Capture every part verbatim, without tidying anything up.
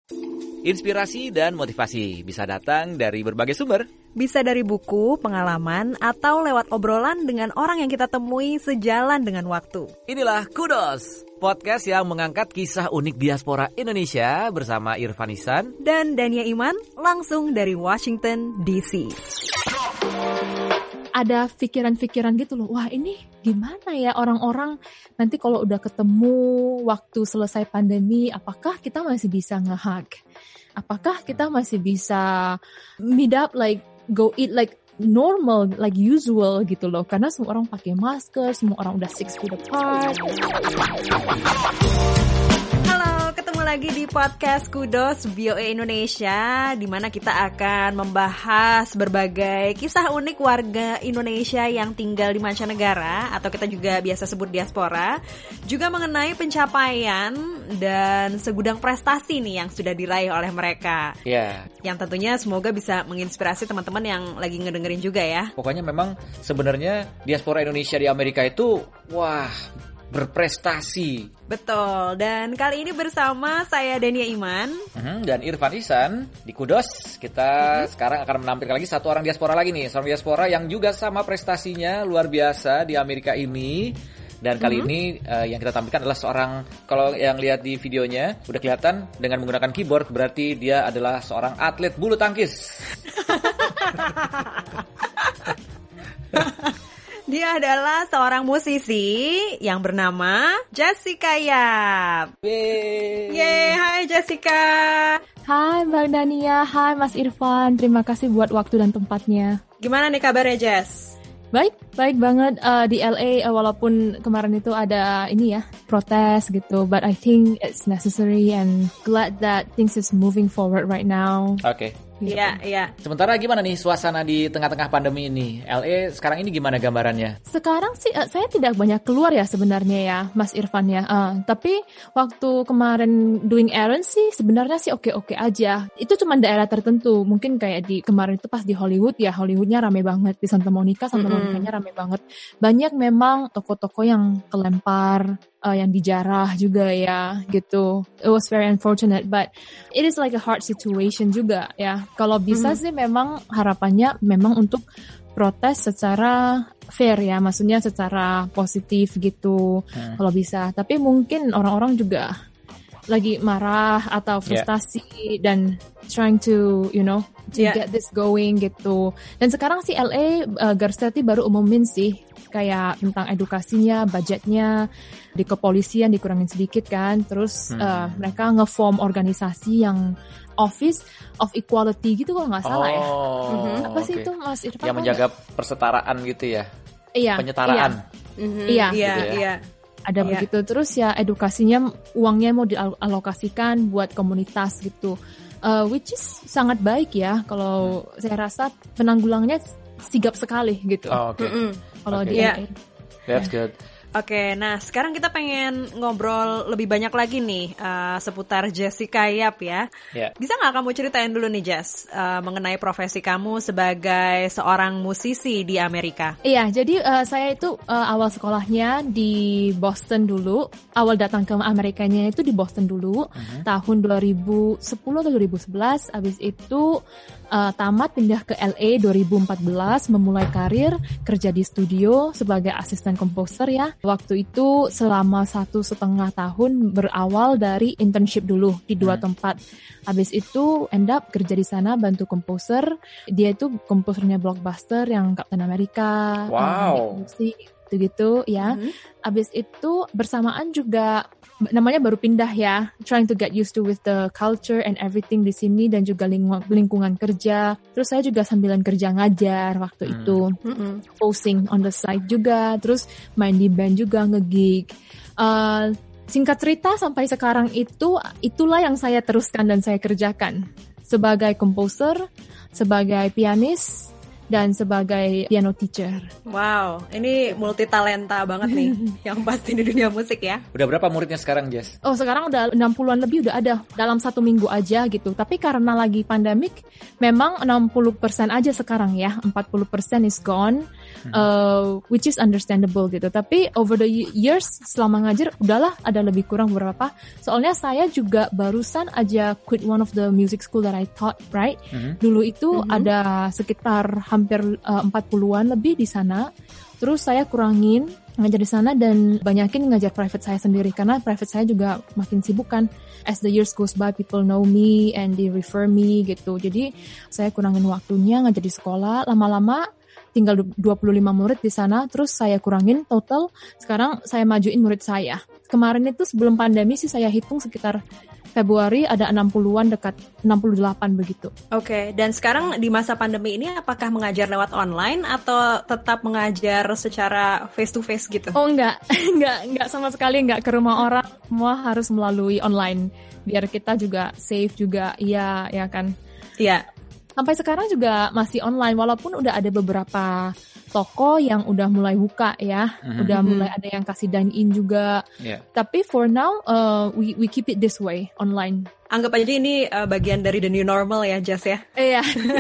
Inspirasi dan motivasi bisa datang dari berbagai sumber. Bisa dari buku, pengalaman, atau lewat obrolan dengan orang yang kita temui sejalan dengan waktu. Inilah Kudos, podcast yang mengangkat kisah unik diaspora Indonesia bersama Irfan Ihsan dan Dania Iman, langsung dari Washington, D C. Ada pikiran-pikiran gitu loh, wah ini gimana ya orang-orang nanti kalau udah ketemu waktu selesai pandemi, apakah kita masih bisa nge-hug? Apakah kita masih bisa meet up, like go eat like normal, like usual gitu loh. Karena semua orang pakai masker, semua orang udah six feet apart. Halo, ketemu lagi di podcast Kudos V O A Indonesia, di mana kita akan membahas berbagai kisah unik warga Indonesia yang tinggal di mancanegara, atau kita juga biasa sebut diaspora, juga mengenai pencapaian dan segudang prestasi nih yang sudah diraih oleh mereka. Ya. Yang tentunya semoga bisa menginspirasi teman-teman yang lagi ngedengerin juga ya. Pokoknya memang sebenarnya diaspora Indonesia di Amerika itu, wah, berprestasi. Betul, dan kali ini bersama saya Dania Iman hmm, dan Irfan Ihsan di Kudos. Kita hmm. sekarang akan menampilkan lagi satu orang diaspora lagi nih, seorang diaspora yang juga sama prestasinya luar biasa di Amerika ini. Dan kali mm-hmm. ini uh, yang kita tampilkan adalah seorang, kalau yang lihat di videonya udah kelihatan dengan menggunakan keyboard, berarti dia adalah seorang atlet bulu tangkis. Dia adalah seorang musisi yang bernama Jessica Yap. Yeay. Yeay, hai Jessica. Hai Mbak Dania, hai Mas Irfan, terima kasih buat waktu dan tempatnya. Gimana nih kabarnya Jess? Baik, baik banget uh, di L A, uh, walaupun kemarin itu ada ini ya, protes gitu, but I think it's necessary and glad that things is moving forward right now. Oke. Okay. Iya, iya. Sementara gimana nih suasana di tengah-tengah pandemi ini? L A sekarang ini gimana gambarannya? Sekarang sih uh, saya tidak banyak keluar ya sebenarnya ya, Mas Irfan ya. Uh, tapi waktu kemarin doing errands sih sebenarnya sih oke-oke aja. Itu cuma daerah tertentu. Mungkin kayak di kemarin itu pas di Hollywood ya, Hollywoodnya rame banget. Di Santa Monica, Santa mm-hmm. Monica-nya rame banget. Banyak memang toko-toko yang kelempar, Uh, yang dijarah juga ya gitu. It was very unfortunate, but it is like a hard situation juga ya. Kalau bisa mm-hmm. sih memang harapannya memang untuk protes secara fair ya, maksudnya secara positif gitu. Hmm. Kalau bisa. Tapi mungkin orang-orang juga lagi marah atau frustasi yeah. dan trying to you know to yeah. get this going gitu. Dan sekarang sih L A uh, Garcetti baru umumin sih kayak tentang edukasinya, budgetnya di kepolisian dikurangin sedikit kan. Terus hmm. uh, mereka nge-form organisasi yang Office of Equality gitu kalau nggak salah oh, ya. Mm-hmm. Apa sih okay. itu Mas Irfan? Yang menjaga persetaraan gitu ya. Iya. Penyetaraan. Iya. Mm-hmm. Iya. Iya. Gitu ya. Iya. Ada yeah. begitu. Terus ya edukasinya uangnya mau dialokasikan buat komunitas gitu. Uh, which is sangat baik ya. Kalau hmm. saya rasa penanggulangannya sigap sekali gitu. Oh, oke. Okay. Mm-hmm. Kalau okay. di yeah. That's good. Oke, nah sekarang kita pengen ngobrol lebih banyak lagi nih uh, seputar Jessica Yap ya. Yeah. Bisa nggak kamu ceritain dulu nih Jess uh, mengenai profesi kamu sebagai seorang musisi di Amerika? Iya, jadi uh, saya itu uh, awal sekolahnya di Boston dulu. Awal datang ke Amerikanya itu di Boston dulu, uh-huh. tahun dua ribu sepuluh atau dua ribu sebelas. Habis itu uh, tamat pindah ke L A dua ribu empat belas, memulai karir kerja di studio sebagai asisten komposer ya. Waktu itu selama satu setengah tahun berawal dari internship dulu di dua hmm. tempat. Habis itu end up kerja di sana bantu komposer. Dia itu komposernya blockbuster yang Captain America, wow. gitu-gitu ya. Mm-hmm. Habis itu bersamaan juga namanya baru pindah ya, trying to get used to with the culture and everything di sini dan juga lingkungan, lingkungan kerja. Terus saya juga sambilan kerja ngajar waktu mm. itu, mm-hmm. posting on the side juga, terus main di band juga, nge-gig. Uh, singkat cerita sampai sekarang itu, itulah yang saya teruskan dan saya kerjakan sebagai komposer, sebagai pianis, dan sebagai piano teacher. Wow, ini multi talenta banget nih yang pasti di dunia musik ya. Udah berapa muridnya sekarang, Jess? Oh, sekarang udah enam puluhan lebih udah ada dalam satu minggu aja gitu. Tapi karena lagi pandemik, memang enam puluh persen aja sekarang ya, empat puluh persen is gone. hmm. uh, which is understandable gitu. Tapi over the years selama ngajar udahlah ada lebih kurang beberapa. Soalnya saya juga barusan aja quit one of the music school that I taught, right? Hmm. Dulu itu hmm. ada sekitar hampir uh, empat puluhan lebih di sana. Terus saya kurangin ngajar di sana dan banyakin ngajar private saya sendiri karena private saya juga makin sibuk kan. As the years goes by, people know me and they refer me gitu. Jadi saya kurangin waktunya ngajar di sekolah. Lama-lama tinggal dua puluh lima murid di sana. Terus saya kurangin total. Sekarang saya majuin murid saya. Kemarin itu sebelum pandemi sih saya hitung sekitar Februari ada enam puluhan dekat enam puluh delapan begitu. Oke, okay. Dan sekarang di masa pandemi ini apakah mengajar lewat online atau tetap mengajar secara face to face gitu? Oh enggak, enggak, enggak sama sekali enggak ke rumah orang. Semua harus melalui online biar kita juga safe juga, iya ya kan. Iya. Sampai sekarang juga masih online walaupun udah ada beberapa toko yang udah mulai buka ya, mm-hmm. udah mulai ada yang kasih dine in juga. Yeah. Tapi for now uh, we we keep it this way online. Anggap aja ini uh, bagian dari the new normal ya, Jas ya. Iya.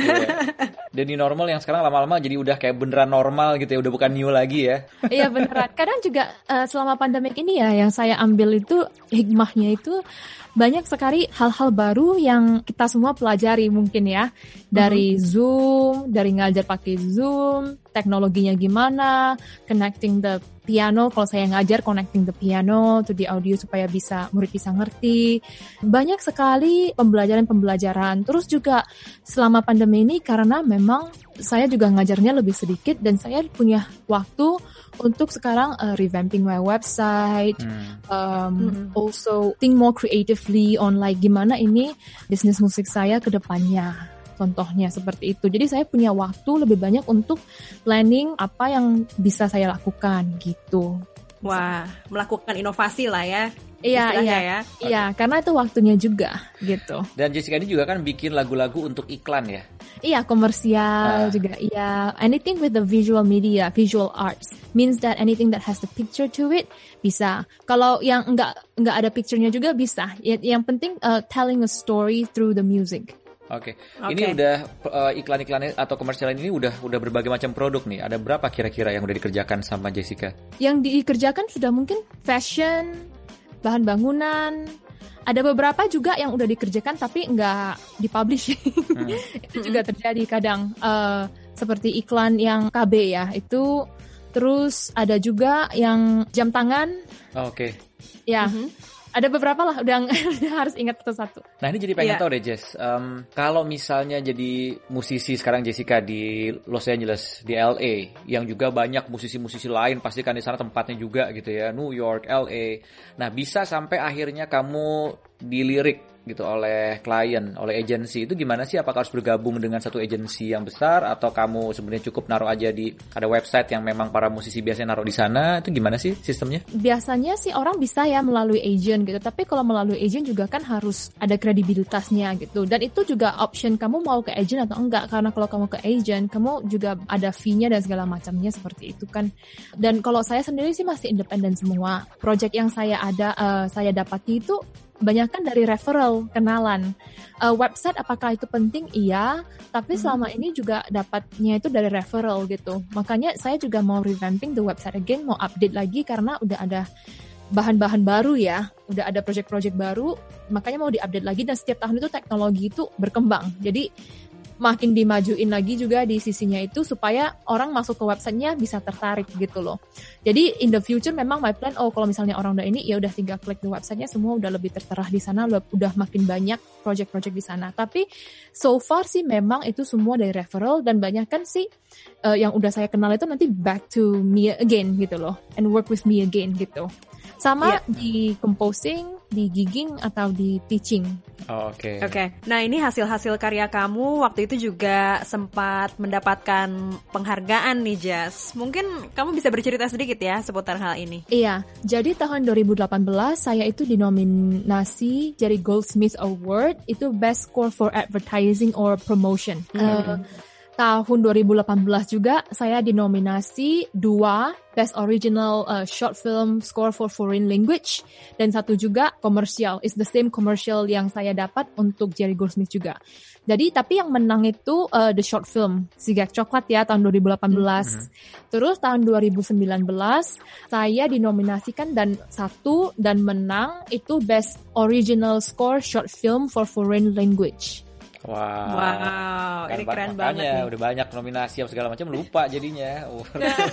The new normal yang sekarang lama-lama jadi udah kayak beneran normal gitu ya, udah bukan new lagi ya. Iya beneran. Kadang juga uh, selama pandemik ini ya yang saya ambil itu hikmahnya itu banyak sekali hal-hal baru yang kita semua pelajari mungkin ya. Dari mm-hmm. Zoom, dari ngajar pakai Zoom, teknologinya gimana, connecting the piano, kalau saya ngajar connecting the piano to the audio supaya bisa murid bisa ngerti. Banyak sekali pembelajaran-pembelajaran. Terus juga selama pandemi ini karena memang saya juga ngajarnya lebih sedikit dan saya punya waktu untuk sekarang uh, revamping my website, hmm. um, hmm. also think more creatively on like gimana ini bisnis musik saya ke depannya. Contohnya seperti itu. Jadi saya punya waktu lebih banyak untuk planning apa yang bisa saya lakukan gitu. Wah, melakukan inovasi lah ya. Iya, iya, ya. Iya, okay. Karena itu waktunya juga gitu. Dan Jessica ini juga kan bikin lagu-lagu untuk iklan ya? Iya, komersial uh. juga. Iya, anything with the visual media, visual arts means that anything that has the picture to it bisa. Kalau yang enggak enggak ada picture-nya juga bisa. Yang penting uh, telling a story through the music. Oke, okay. okay. Ini udah uh, iklan-iklan atau komersial ini udah udah berbagai macam produk nih. Ada berapa kira-kira yang udah dikerjakan sama Jessica? Yang dikerjakan sudah mungkin fashion, bahan bangunan. Ada beberapa juga yang udah dikerjakan tapi nggak dipublish. Hmm. Itu juga terjadi kadang. Uh, seperti iklan yang K B ya, itu. Terus ada juga yang jam tangan. Oh, Oke. Okay. Ya. Mm-hmm. Ada beberapa lah, udah harus ingat satu-satu. Nah ini jadi pengen yeah. tahu deh Jess, um, kalau misalnya jadi musisi sekarang Jessica di Los Angeles, di L A, yang juga banyak musisi-musisi lain, pasti kan di sana tempatnya juga gitu ya, New York, L A. Nah bisa sampai akhirnya kamu dilirik gitu oleh klien, oleh agensi, itu gimana sih? Apakah harus bergabung dengan satu agensi yang besar atau kamu sebenarnya cukup naruh aja di ada website yang memang para musisi biasanya naruh di sana? Itu gimana sih sistemnya? Biasanya sih orang bisa ya melalui agent gitu, tapi kalau melalui agent juga kan harus ada kredibilitasnya gitu. Dan itu juga option kamu mau ke agent atau enggak, karena kalau kamu ke agent, kamu juga ada fee-nya dan segala macamnya seperti itu kan. Dan kalau saya sendiri sih masih independen semua. Project yang saya ada uh, saya dapati itu banyak kan dari referral, kenalan. Uh, website apakah itu penting? Iya, tapi selama ini juga dapatnya itu dari referral gitu. Makanya saya juga mau revamping the website again, mau update lagi karena udah ada bahan-bahan baru ya, udah ada project-project baru, makanya mau diupdate lagi dan setiap tahun itu teknologi itu berkembang. Jadi makin dimajuin lagi juga di sisinya itu supaya orang masuk ke websitenya bisa tertarik gitu loh. Jadi in the future memang my plan, oh kalau misalnya orang udah ini ya udah tinggal klik di websitenya, semua udah lebih tertera di sana, udah makin banyak project-project di sana. Tapi so far sih memang itu semua dari referral dan banyak kan sih uh, yang udah saya kenal itu nanti back to me again gitu loh, and work with me again gitu. Sama yeah. di composing, di gigging atau di teaching. Oh, Oke. Okay. Oke. Okay. Nah ini hasil-hasil karya kamu waktu itu juga sempat mendapatkan penghargaan nih Jas. Mungkin kamu bisa bercerita sedikit ya seputar hal ini. Iya. Jadi tahun dua ribu delapan belas saya itu dinominasi jadi Goldsmith Award, itu Best Score for Advertising or Promotion. Mm-hmm. Uh, tahun dua ribu delapan belas juga saya dinominasi dua Best Original uh, Short Film Score for Foreign Language dan satu juga komersial. It's the same commercial yang saya dapat untuk Jerry Goldsmith juga. Jadi tapi yang menang itu uh, the short film Sigak Coklat ya tahun dua ribu delapan belas. Mm-hmm. Terus tahun dua ribu sembilan belas saya dinominasikan dan satu dan menang itu Best Original Score Short Film for Foreign Language. Wow, wow ini keren banget nih. Udah banyak nominasi apa segala macam, lupa jadinya. Oh,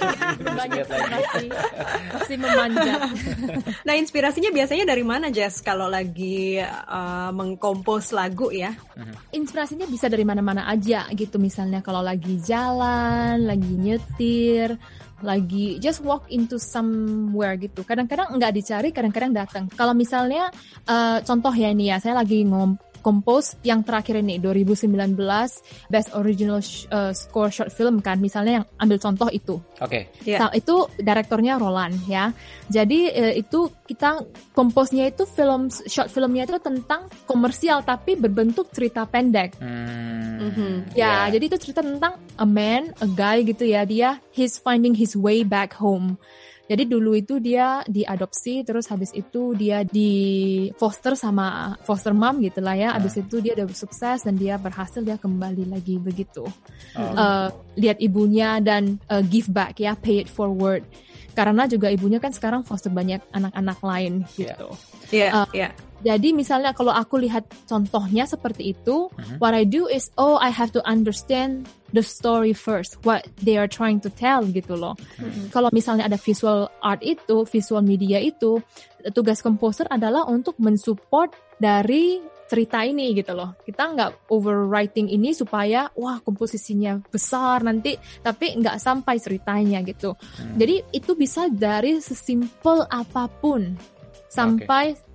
banyak lagi. Masih memanjat. Nah, inspirasinya biasanya dari mana, Jess? Kalau lagi uh, mengkompos lagu ya? Inspirasinya bisa dari mana-mana aja gitu. Misalnya kalau lagi jalan, lagi nyetir, lagi just walk into somewhere gitu. Kadang-kadang nggak dicari, kadang-kadang datang. Kalau misalnya uh, contoh ya ini ya, saya lagi ngom kompos yang terakhir ini dua ribu sembilan belas Best Original sh- uh, Score Short Film kan, misalnya yang ambil contoh itu. Oke. Okay. Yeah. So, itu direktornya Roland ya. Jadi uh, itu kita komposnya itu film short filmnya itu tentang komersial tapi berbentuk cerita pendek. Hmm, mm-hmm. Ya, yeah. Jadi itu cerita tentang a man, a guy gitu ya. Dia he's finding his way back home. Jadi dulu itu dia diadopsi, terus habis itu dia di foster sama foster mom gitu lah ya. Habis itu dia udah sukses dan dia berhasil, dia kembali lagi begitu. Oh. Uh, lihat ibunya dan uh, give back ya, pay it forward. Karena juga ibunya kan sekarang foster banyak anak-anak lain gitu. Iya, yeah. uh, yeah. Jadi misalnya kalau aku lihat contohnya seperti itu, uh-huh. what I do is, oh I have to understand the story first, what they are trying to tell gitu loh. Uh-huh. Kalau misalnya ada visual art itu, visual media itu, tugas komposer adalah untuk mensupport dari cerita ini gitu loh. Kita nggak overwriting ini supaya wah komposisinya besar nanti, tapi nggak sampai ceritanya gitu. Uh-huh. Jadi itu bisa dari sesimpel apapun sampai okay.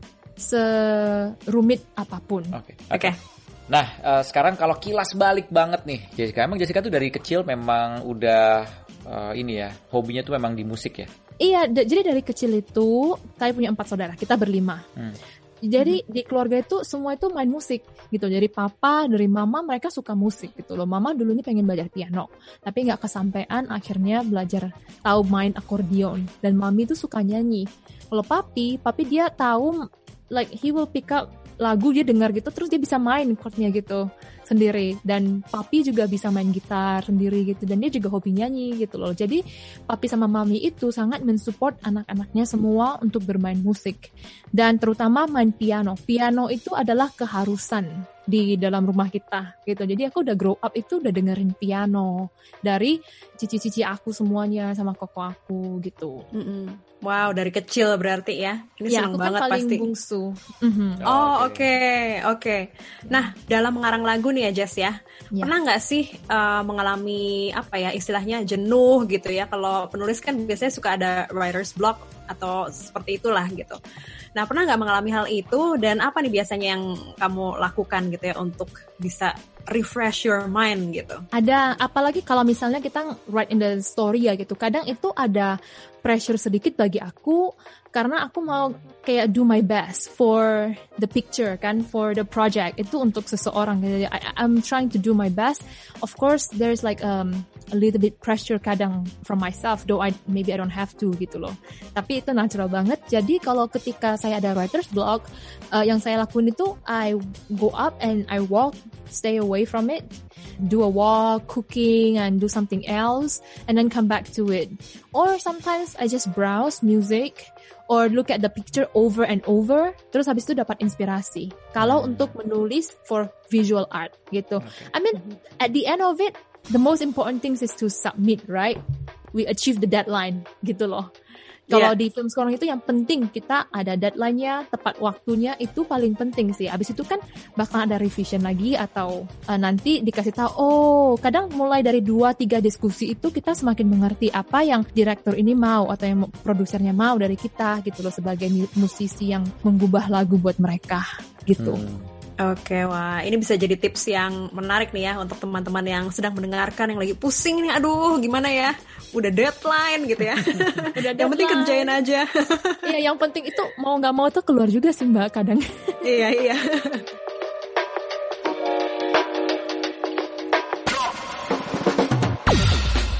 serumit apapun. Oke. Okay. Okay. Nah, uh, sekarang kalau kilas balik banget nih, Jessica. Emang Jessica tuh dari kecil memang udah uh, ini ya, hobinya tuh memang di musik ya? Iya, d- jadi dari kecil itu saya punya empat saudara, kita berlima. Hmm. Jadi hmm. di keluarga itu semua itu main musik gitu. Dari papa, dari mama mereka suka musik gitu loh. Mama dulunya pengen belajar piano, tapi nggak kesampaian. Akhirnya belajar tahu main akordeon. Dan mami tuh suka nyanyi. Kalau papi, papi dia tahu like he will pick up lagu, dia dengar gitu terus dia bisa main chordnya gitu sendiri, dan papi juga bisa main gitar sendiri gitu, dan dia juga hobi nyanyi gitu loh. Jadi papi sama mami itu sangat mensupport anak-anaknya semua untuk bermain musik, dan terutama main piano. Piano itu adalah keharusan di dalam rumah kita gitu. Jadi aku udah grow up itu udah dengerin piano dari cici-cici aku semuanya sama koko aku gitu. Mm-mm. Wow, dari kecil berarti ya. Ini ya, seneng aku banget kan paling pasti. Bungsu. Mm-hmm. Oh, oke, okay. oke. Okay. Nah, dalam mengarang lagu nih ya, Jess ya. ya. Pernah nggak sih uh, mengalami apa ya istilahnya jenuh gitu ya? Kalau penulis kan biasanya suka ada writer's block atau seperti itulah gitu. Nah, pernah nggak mengalami hal itu, dan apa nih biasanya yang kamu lakukan gitu ya untuk bisa refresh your mind gitu? Ada, apalagi kalau misalnya kita write in the story ya gitu. Kadang itu ada pressure sedikit bagi aku karena aku mau kayak do my best for the picture kan, for the project. Itu untuk seseorang. I, I'm trying to do my best. Of course, there's like um, a little bit pressure kadang from myself, though I maybe I don't have to gitu loh. Tapi itu natural banget. Jadi kalau ketika saya ada writer's block, uh, yang saya lakuin itu I go up and I walk, stay away from it, do a walk, cooking, and do something else, and then come back to it. Or sometimes I just browse music or look at the picture over and over, terus habis itu dapat inspirasi. Kalau untuk menulis for visual art gitu. Okay. I mean, at the end of it, the most important thing is to submit, right? We achieve the deadline gitu loh. Kalau yeah. di film sekarang itu yang penting kita ada deadline-nya, tepat waktunya, itu paling penting sih. Abis itu kan bakal ada revision lagi atau uh, nanti dikasih tahu, oh kadang mulai dari dua tiga diskusi itu kita semakin mengerti apa yang direktur ini mau atau yang produsernya mau dari kita gitu loh, sebagai musisi yang mengubah lagu buat mereka gitu. Hmm. Oke, wah ini bisa jadi tips yang menarik nih ya untuk teman-teman yang sedang mendengarkan, yang lagi pusing nih, aduh gimana ya, udah deadline gitu ya. Udah yang penting kerjain aja. Iya, yang penting itu mau nggak mau tuh keluar juga sih Mbak kadang. Iya iya.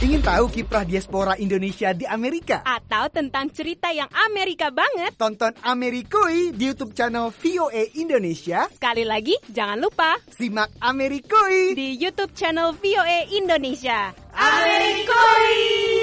Ingin tahu kiprah diaspora Indonesia di Amerika? Atau tentang cerita yang Amerika banget? Tonton Amerikui di YouTube channel V O A Indonesia. Sekali lagi, jangan lupa simak Amerikui di YouTube channel V O A Indonesia. Amerikui!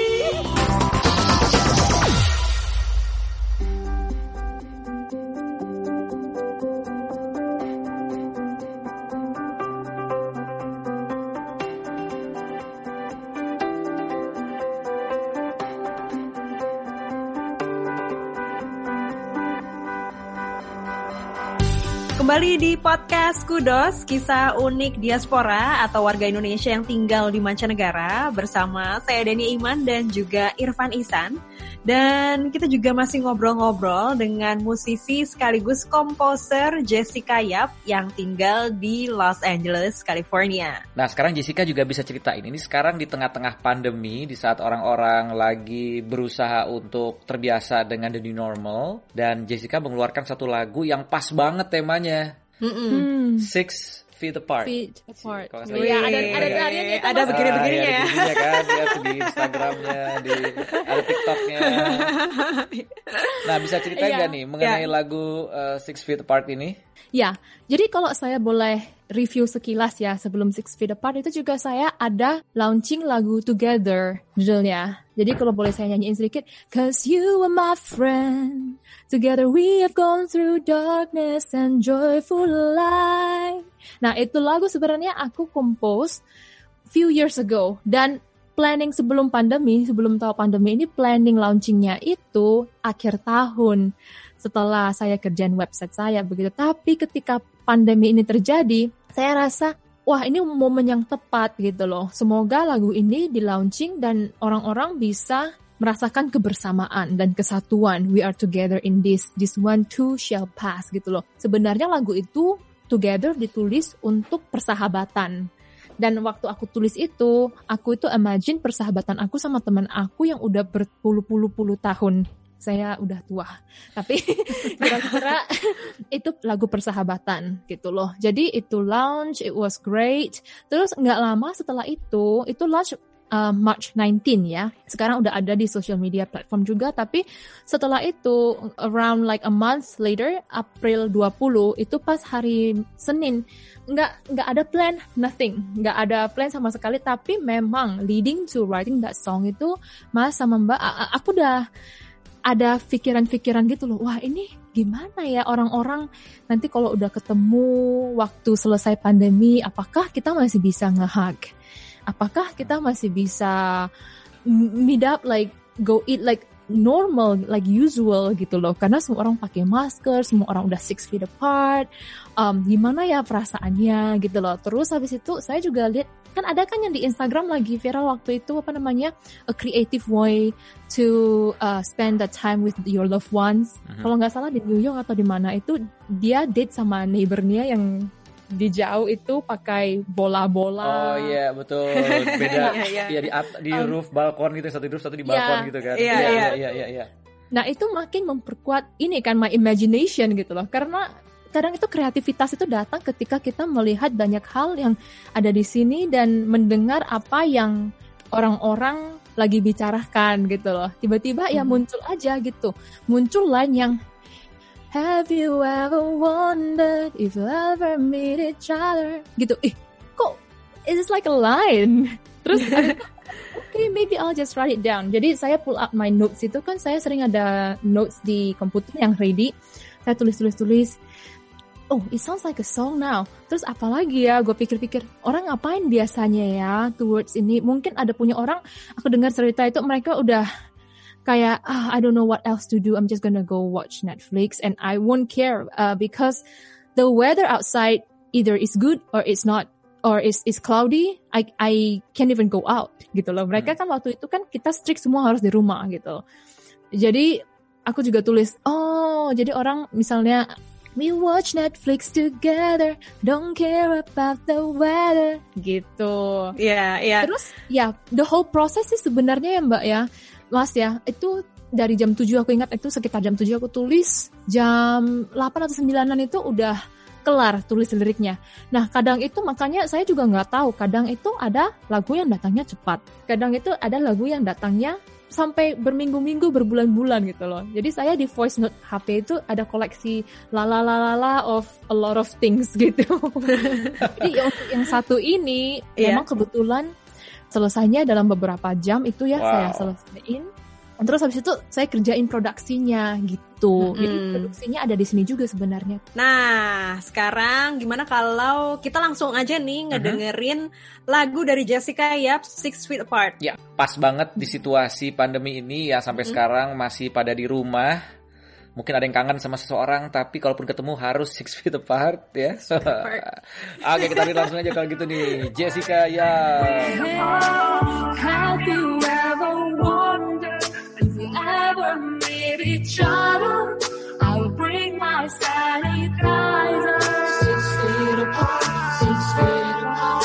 Kembali di podcast Kudos, kisah unik diaspora atau warga Indonesia yang tinggal di mancanegara bersama saya Dania Iman dan juga Irfan Ihsan. Dan kita juga masih ngobrol-ngobrol dengan musisi sekaligus komposer Jessica Yap yang tinggal di Los Angeles, California. Nah, sekarang Jessica juga bisa ceritain. Ini sekarang di tengah-tengah pandemi, di saat orang-orang lagi berusaha untuk terbiasa dengan the new normal. Dan Jessica mengeluarkan satu lagu yang pas banget temanya. Hmm. Six Feet Apart. Feet apart. Kalau Oh, ya, ada ada tariannya, ada begini-begininya ya. ya. Begininya kan, lihat di Instagramnya, di ada TikToknya. Nah, bisa ceritain nggak Iya. nih mengenai Ya. lagu uh, Six Feet Apart ini? Ya, jadi kalau saya boleh review sekilas ya sebelum Six Feet Apart itu juga saya ada launching lagu Together judulnya. Jadi kalau boleh saya nyanyiin sedikit, 'Cause you are my friend, together we have gone through darkness and joyful light. Nah itu lagu sebenarnya aku compose few years ago dan planning sebelum pandemi, sebelum tahu pandemi ini planning launchingnya itu akhir tahun. Setelah saya kerjain website saya begitu. Tapi ketika pandemi ini terjadi, saya rasa wah ini momen yang tepat gitu loh. Semoga lagu ini di launching dan orang-orang bisa merasakan kebersamaan dan kesatuan. We are together in this. This one too shall pass gitu loh. Sebenarnya lagu itu Together ditulis untuk persahabatan. Dan waktu aku tulis itu, aku itu imagine persahabatan aku sama teman aku yang udah berpuluh-puluh-puluh tahun. Saya udah tua, tapi kira-kira itu lagu persahabatan gitu loh. Jadi itu launch, it was great. Terus nggak lama setelah itu, itu launch uh, March nineteenth ya. Sekarang udah ada di social media platform juga. Tapi setelah itu, around like a month later, April dua puluh, itu pas hari Senin, nggak nggak ada plan, nothing, nggak ada plan sama sekali. Tapi memang leading to writing that song itu, Mas sama Mbak, aku udah ada pikiran-pikiran gitu loh, wah ini gimana ya orang-orang nanti kalau udah ketemu waktu selesai pandemi, apakah kita masih bisa nge-hug? Apakah kita masih bisa meet up like go eat like normal, like usual gitu loh? Karena semua orang pakai masker, semua orang udah six feet apart, um, gimana ya perasaannya gitu loh. Terus habis itu saya juga lihat, kan ada kan yang di Instagram lagi viral waktu itu apa namanya a creative way to uh, spend the time with your loved ones. Uh-huh. Kalau nggak salah di New York atau di mana itu dia date sama neighbornya yang di jauh itu pakai bola-bola. Oh iya betul, beda. Iya di at- di um, roof balkon gitu, satu di roof satu di balkon yeah, gitu kan. Iya iya iya iya iya. Nah itu makin memperkuat ini kan my imagination gitu loh, karena kadang itu kreativitas itu datang ketika kita melihat banyak hal yang ada di sini dan mendengar apa yang orang-orang lagi bicarakan gitu loh. Tiba-tiba hmm. ya muncul aja gitu. Muncul line yang Have you ever wondered if you ever meet each other? Gitu. Ih, kok it's like a line. Terus okay, maybe I'll just write it down. Jadi saya pull up my notes itu kan saya sering ada notes di komputer yang ready. Saya tulis-tulis-tulis. Oh, it sounds like a song now. Terus apalagi ya, gue pikir-pikir, orang ngapain biasanya ya towards ini? Mungkin ada punya orang, aku dengar cerita itu mereka udah kayak, ah, I don't know what else to do. I'm just gonna go watch Netflix and I won't care uh, because the weather outside either is good or it's not, or it's, it's cloudy. I I can't even go out gitu loh. Mereka kan waktu itu kan kita strict semua harus di rumah gitu. Jadi aku juga tulis, oh, jadi orang misalnya we watch Netflix together, don't care about the weather, gitu. Iya, yeah, iya. Yeah. Terus, ya, the whole process sih sebenarnya ya Mbak ya, Mas ya, itu dari jam tujuh aku ingat itu sekitar jam tujuh aku tulis, jam delapan atau sembilanan itu udah kelar tulis liriknya. Nah kadang itu makanya saya juga nggak tahu, kadang itu ada lagu yang datangnya cepat, kadang itu ada lagu yang datangnya sampai berminggu-minggu, berbulan-bulan gitu loh. Jadi saya di voice note H P itu ada koleksi lala-lala of a lot of things gitu. Jadi yang, yang satu ini yeah. memang kebetulan selesainya dalam beberapa jam itu ya, wow. saya selesaiin. Terus habis itu saya kerjain produksinya gitu. Mm-hmm. Jadi produksinya ada di sini juga sebenarnya. Nah, sekarang gimana kalau kita langsung aja nih ngedengerin uh-huh. lagu dari Jessica Yap, Six Feet Apart. Ya, pas banget di situasi pandemi ini ya sampai mm-hmm. sekarang masih pada di rumah. Mungkin ada yang kangen sama seseorang, tapi kalaupun ketemu harus Six Feet Apart ya. Oke, kita lihat langsung aja kalau gitu nih. Jessica Yap. Have you ever wondered if we ever meet each other? I'll bring my sanitizer. Six feet apart, six feet apart.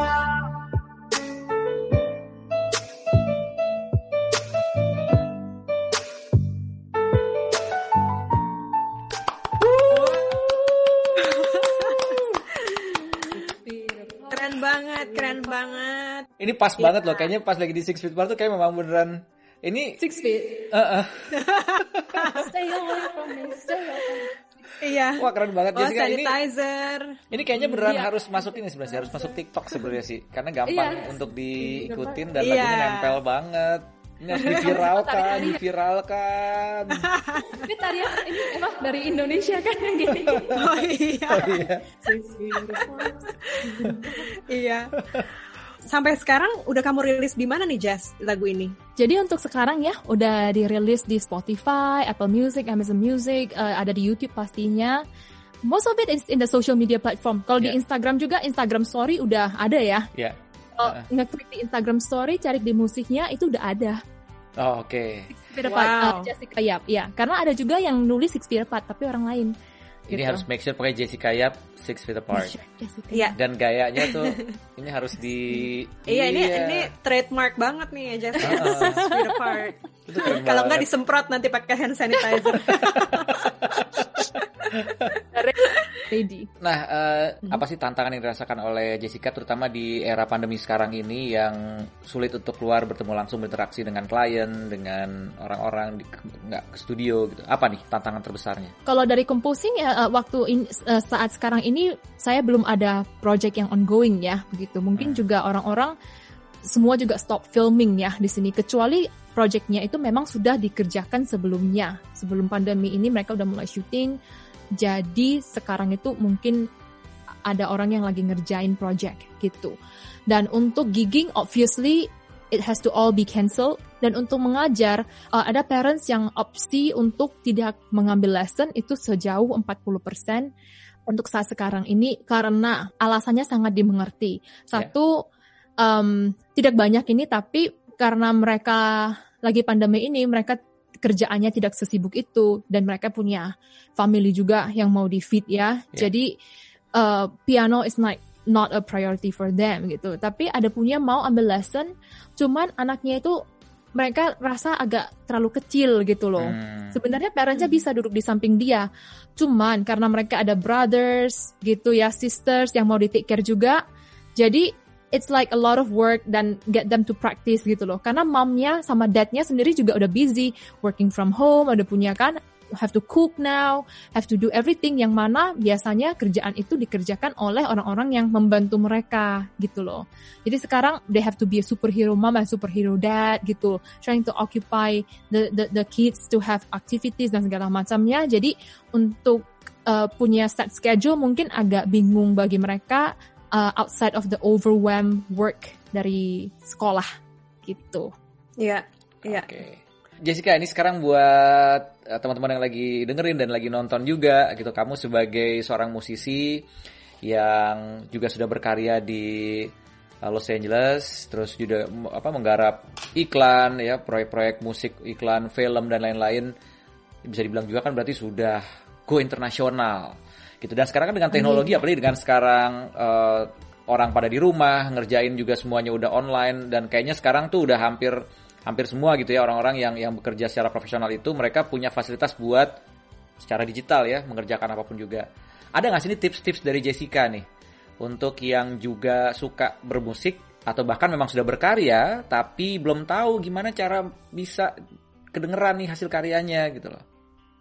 Keren banget, keren banget. Ini pas yeah. banget loh, kayaknya pas lagi di Six Feet Apart tuh kayak memang beneran ini Six Feet. Uh, uh. Stay away from me, stay away. Iya. Wah keren banget oh, Jessica ini. Sanitizer. Ini kayaknya beneran yeah. harus masuk ini sebenarnya, harus masuk TikTok sebenarnya sih, karena gampang yeah. untuk diikutin dan yeah. lagunya nempel banget. Ini harus diviralkan, diviralkan. Ini tarian ini emang dari Indonesia kan yang gini. Oh iya. Oh, iya. Iya. Sampai sekarang udah kamu rilis di mana nih Jess lagu ini? Jadi untuk sekarang ya udah dirilis di Spotify, Apple Music, Amazon Music, uh, ada di YouTube pastinya. Most of it is in the social media platform. Kalau yeah. di Instagram juga, Instagram Story udah ada ya. Iya. Yeah. Kalau uh. ngeklik di Instagram Story, cari di musiknya itu udah ada. Oh oke. Okay. Wow. Uh, Jessica Yap, ya. Karena ada juga yang nulis Six Feet Apart tapi orang lain. Ini gitu. Harus make sure pakai Jessica Yap Six Feet Apart. Iya. Dan gayanya tuh ini harus di. Iya ini ini trademark banget nih ya Jessica uh. Six Feet Apart. Kalau nggak disemprot nanti pakai hand sanitizer. Ready. Nah, uh, mm-hmm. apa sih tantangan yang dirasakan oleh Jessica terutama di era pandemi sekarang ini yang sulit untuk keluar bertemu langsung berinteraksi dengan klien, dengan orang-orang di nggak ke studio gitu. Apa nih tantangan terbesarnya? Kalau dari composing ya uh, waktu in, uh, saat sekarang ini saya belum ada project yang ongoing ya, begitu. Mungkin hmm. juga orang-orang semua juga stop filming ya di sini kecuali projectnya itu memang sudah dikerjakan sebelumnya. Sebelum pandemi ini mereka udah mulai syuting. Jadi sekarang itu mungkin ada orang yang lagi ngerjain project gitu. Dan untuk gigging obviously it has to all be cancelled. Dan untuk mengajar uh, ada parents yang opsi untuk tidak mengambil lesson itu sejauh empat puluh persen untuk saat sekarang ini karena alasannya sangat dimengerti. Satu yeah. um, tidak banyak ini tapi karena mereka lagi pandemi ini mereka kerjaannya tidak sesibuk itu dan mereka punya family juga yang mau di feed ya. Yeah. Jadi uh, piano is not not a priority for them gitu. Tapi ada punya mau ambil lesson, cuman anaknya itu mereka rasa agak terlalu kecil gitu loh. Hmm. Sebenarnya parentsnya bisa duduk di samping dia, cuman karena mereka ada brothers gitu ya, sisters yang mau di take care juga. Jadi it's like a lot of work dan get them to practice gitu loh. Karena momnya sama dadnya sendiri juga udah busy working from home, udah punya kan have to cook now, have to do everything yang mana biasanya kerjaan itu dikerjakan oleh orang-orang yang membantu mereka gitu loh. Jadi sekarang they have to be a superhero mom and superhero dad gitu, trying to occupy the the the kids to have activities dan segala macamnya. Jadi untuk uh, punya set schedule mungkin agak bingung bagi mereka. Uh, outside of the overwhelmed work dari sekolah gitu. Iya, iya. Oke. Jessica, ini sekarang buat uh, teman-teman yang lagi dengerin dan lagi nonton juga gitu, kamu sebagai seorang musisi yang juga sudah berkarya di uh, Los Angeles, terus juga apa menggarap iklan ya, proyek-proyek musik, iklan, film dan lain-lain. Bisa dibilang juga kan berarti sudah go internasional. Gitu. Dan sekarang kan dengan teknologi, apalagi dengan sekarang uh, orang pada di rumah ngerjain juga semuanya udah online dan kayaknya sekarang tuh udah hampir hampir semua gitu ya orang-orang yang yang bekerja secara profesional itu mereka punya fasilitas buat secara digital ya, mengerjakan apapun juga. Ada nggak sih ini tips-tips dari Jessica nih untuk yang juga suka bermusik atau bahkan memang sudah berkarya tapi belum tahu gimana cara bisa kedengeran nih hasil karyanya gitu loh.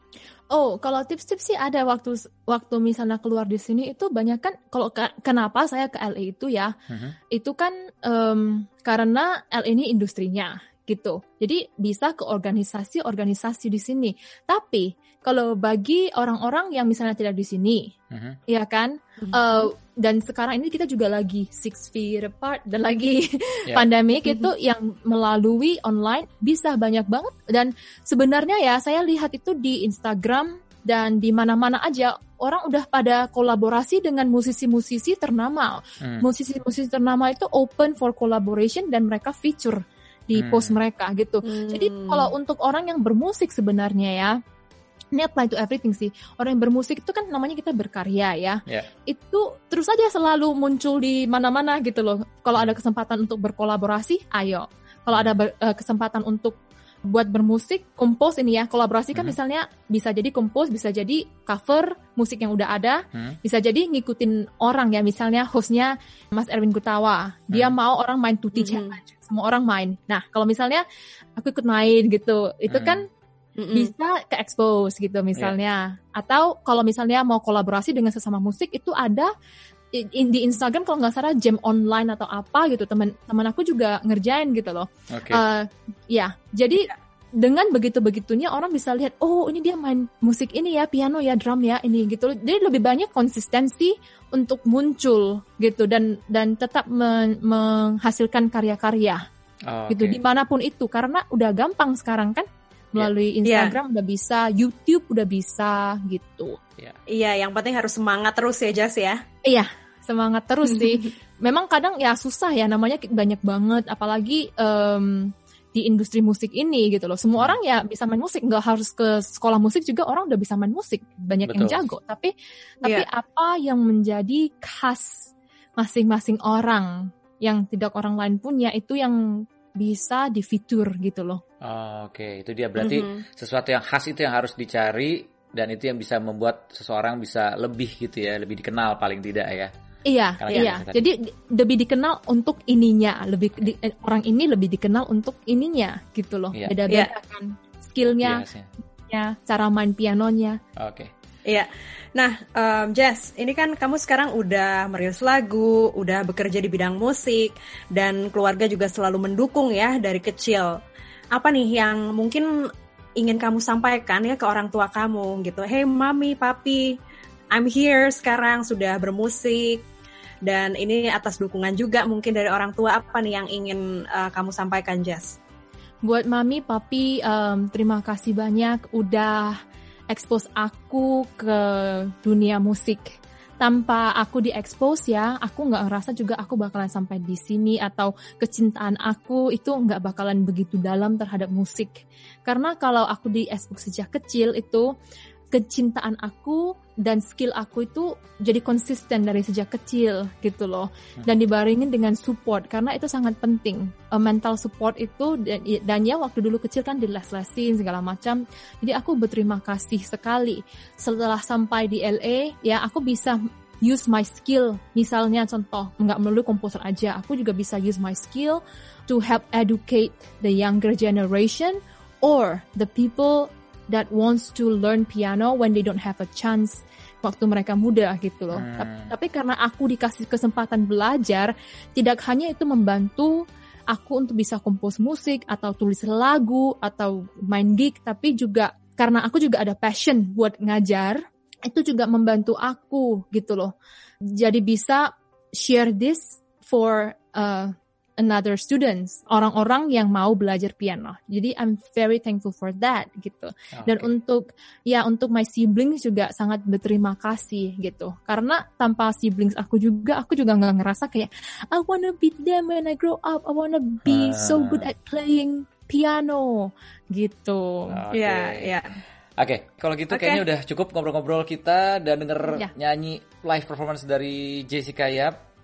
Oh, kalau tips-tips sih ada waktu waktu misalnya keluar di sini itu banyak kan. Kalau ke, kenapa saya ke L A itu ya, uh-huh. itu kan um, karena L A ini industrinya gitu. Jadi bisa ke organisasi-organisasi di sini. Tapi kalau bagi orang-orang yang misalnya tidak di sini, uh-huh. ya kan, uh-huh. uh, dan sekarang ini kita juga lagi six feet apart dan lagi yeah. pandemik uh-huh. itu yang melalui online bisa banyak banget. Dan sebenarnya ya saya lihat itu di Instagram dan di mana-mana aja orang udah pada kolaborasi dengan musisi-musisi ternama. Hmm. Musisi-musisi ternama itu open for collaboration dan mereka feature di hmm. post mereka gitu. Hmm. Jadi kalau untuk orang yang bermusik sebenarnya ya, ini apply to everything sih. Orang yang bermusik itu kan namanya kita berkarya ya. Yeah. Itu terus aja selalu muncul di mana-mana gitu loh. Kalau ada kesempatan untuk berkolaborasi, ayo. Kalau ada ber, uh, kesempatan untuk buat bermusik, compose ini ya, kolaborasi kan hmm. misalnya bisa jadi compose, bisa jadi cover musik yang udah ada, hmm. bisa jadi ngikutin orang ya, misalnya hostnya Mas Erwin Gutawa, hmm. dia mau orang main Tutti hmm. Challenge, semua orang main. Nah, kalau misalnya aku ikut main gitu, itu hmm. kan Mm-mm. bisa ke expose gitu misalnya. Yeah. Atau kalau misalnya mau kolaborasi dengan sesama musik itu ada in, di Instagram kalau nggak salah jam online atau apa gitu, teman-teman aku juga ngerjain gitu loh. Okay. Uh, ya, jadi yeah. dengan begitu-begitunya orang bisa lihat, oh ini dia main musik ini ya, piano ya, drum ya, ini gitu. Jadi lebih banyak konsistensi untuk muncul gitu dan dan tetap men, menghasilkan karya-karya oh, gitu okay. dimanapun itu, karena udah gampang sekarang kan. Melalui Instagram yeah. udah bisa, YouTube udah bisa gitu. Iya, yeah. yang penting harus semangat terus ya Jas ya. Iya, semangat terus sih. Memang kadang ya susah ya, namanya banyak banget, apalagi um, di industri musik ini gitu loh. Semua hmm. orang ya bisa main musik, nggak harus ke sekolah musik juga orang udah bisa main musik. Banyak Betul. Yang jago, tapi tapi yeah. apa yang menjadi khas masing-masing orang yang tidak orang lain punya itu yang bisa difitur gitu loh. Oh, oke, okay. Itu dia berarti mm-hmm. sesuatu yang khas itu yang harus dicari dan itu yang bisa membuat seseorang bisa lebih gitu ya, lebih dikenal paling tidak ya. Iya, Karena iya. Jadi lebih dikenal untuk ininya, lebih di, orang ini lebih dikenal untuk ininya gitu loh. Iya. Beda-beda yeah. kan skillnya, ya, cara main pianonya. Oke. Okay. Iya. Nah, um, Jess, ini kan kamu sekarang udah merilis lagu, udah bekerja di bidang musik, dan keluarga juga selalu mendukung ya dari kecil. Apa nih yang mungkin ingin kamu sampaikan ya ke orang tua kamu gitu? Hey mami, papi, I'm here sekarang sudah bermusik, dan ini atas dukungan juga mungkin dari orang tua. Apa nih yang ingin uh, kamu sampaikan, Jess? Buat mami, papi, um, terima kasih banyak udah expose aku ke dunia musik. Tanpa aku di-expose ya, aku nggak ngerasa juga aku bakalan sampai di sini, atau kecintaan aku itu nggak bakalan begitu dalam terhadap musik. Karena kalau aku di-expose sejak kecil itu, kecintaan aku dan skill aku itu jadi konsisten dari sejak kecil gitu loh. Dan dibarengin dengan support, karena itu sangat penting. Uh, mental support itu, dan, dan ya waktu dulu kecil kan di les-lesin segala macam. Jadi aku berterima kasih sekali. Setelah sampai di L A, ya aku bisa use my skill. Misalnya contoh, nggak melulu komposer aja, aku juga bisa use my skill to help educate the younger generation or the people that wants to learn piano when they don't have a chance waktu mereka muda gitu loh. Hmm. Tapi, tapi karena aku dikasih kesempatan belajar, tidak hanya itu membantu aku untuk bisa kompos musik atau tulis lagu atau main gig, tapi juga karena aku juga ada passion buat ngajar, itu juga membantu aku gitu loh. Jadi bisa share this for uh, another students, orang-orang yang mau belajar piano. Jadi I'm very thankful for that gitu. Okay. Dan untuk ya untuk my siblings juga sangat berterima kasih gitu. Karena tanpa siblings aku juga, aku juga nggak ngerasa kayak I wanna be them when I grow up. I wanna be uh. so good at playing piano gitu. Oke. Okay. Ya, ya. Oke, okay. Kalau gitu okay. kayaknya udah cukup ngobrol-ngobrol kita dan denger ya. Nyanyi live performance dari Jessica Yap.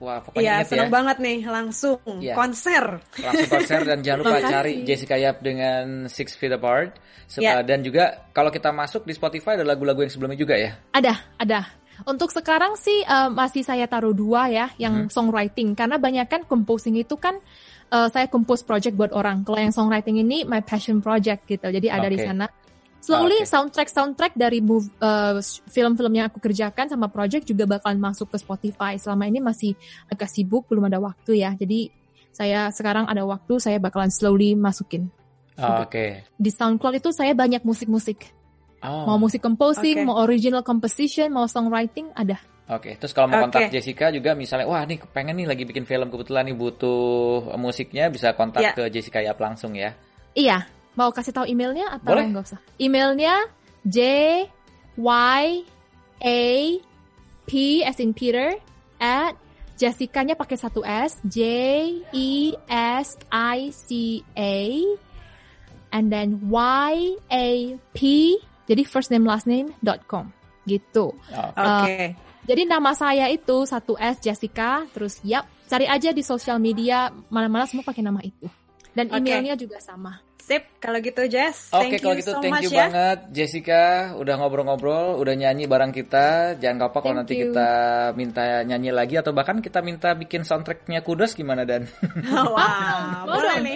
Wah, pokoknya Iya, ingat seneng ya. banget nih, langsung Iya. konser. Langsung konser dan jangan lupa Makasih. cari Jessica Yap dengan Six Feet Apart. Sup- Ya. Dan juga kalau kita masuk di Spotify ada lagu-lagu yang sebelumnya juga ya. Ada, ada. Untuk sekarang sih uh, masih saya taruh dua ya, yang Hmm. songwriting. Karena banyak kan composing itu kan uh, saya compose project buat orang. Kalau yang songwriting ini my passion project gitu. Jadi ada di Oke. sana. Slowly Ah, oke. soundtrack-soundtrack dari move, uh, film-film yang aku kerjakan sama project juga bakalan masuk ke Spotify. Selama ini masih agak sibuk, belum ada waktu ya. Jadi saya sekarang ada waktu, saya bakalan slowly masukin. Oh, Oke. Di SoundCloud itu saya banyak musik-musik. Oh. Mau musik composing, Oke. mau original composition, mau songwriting, ada. Oke, terus kalau mau kontak Oke. Jessica juga misalnya, wah nih pengen nih lagi bikin film kebetulan nih butuh musiknya, bisa kontak Ya. ke Jessica Yap langsung ya. Iya, mau kasih tahu emailnya atau Boleh. nggak usah? Emailnya J Y A P as in Peter at Jessica-nya pakai satu S, J E S I C A and then Y A P, jadi first name last name dot com gitu. Oh, Oke. Jadi nama saya itu satu S Jessica, terus yap, cari aja di sosial media mana-mana semua pakai nama itu. Dan Oke. emailnya juga sama. Sip, kalau gitu Jess, Oke, thank kalau you gitu so thank much you ya. banget Jessica udah ngobrol-ngobrol, udah nyanyi bareng kita. Jangan lupa kalau Thank nanti you. kita minta nyanyi lagi atau bahkan kita minta bikin soundtracknya Kudos gimana Dan? Wah, boleh dong. nih.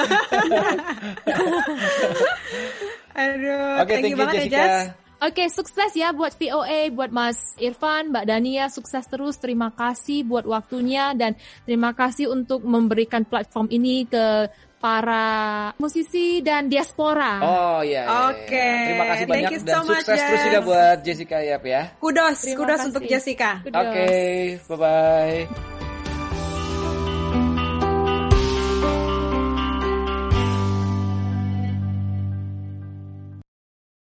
Aduh, Oke, thank, thank you you banget ya Jessica. Jess. Oke, sukses ya buat V O A, buat Mas Irfan, Mbak Dania, sukses terus. Terima kasih buat waktunya dan terima kasih untuk memberikan platform ini ke para musisi dan diaspora. Oh iya. iya, Oke, iya. Terima kasih thank banyak you dan so much, sukses terus Jess. juga buat Jessica Yap ya. Kudos, Terima kudos kasih. untuk Jessica. Kudos. Oke, bye bye.